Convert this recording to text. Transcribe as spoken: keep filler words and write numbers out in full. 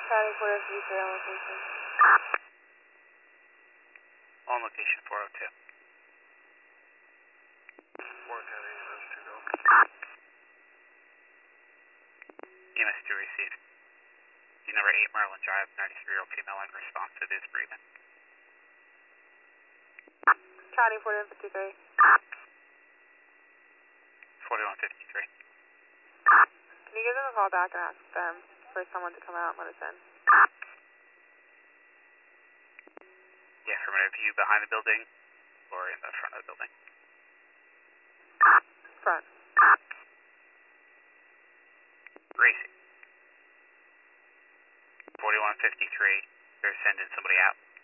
Charlie four oh three on location. On location four oh two. four oh two, those two go. E M S two received. D number eight Merlin Drive, ninety-three-year-old female in response to this breathing. Charlie forty-one fifty-three. forty-one fifty-three. Can you give them a call back and ask them for someone to come out and let us in? Yeah, from a view behind the building or in the front of the building? Front. Racing. forty-one fifty-three, they're sending somebody out.